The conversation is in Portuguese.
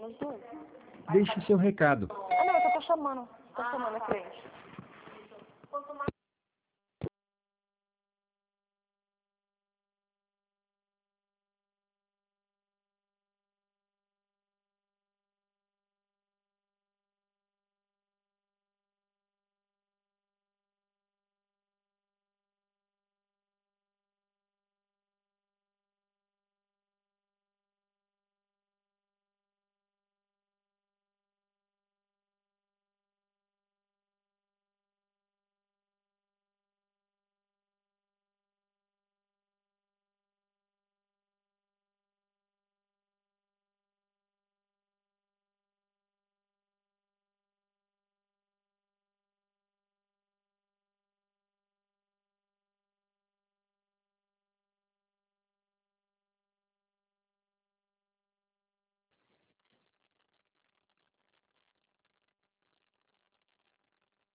Nos dois. Deixe seu recado. Ah, não, eu tô chamando. Tô chamando a cliente.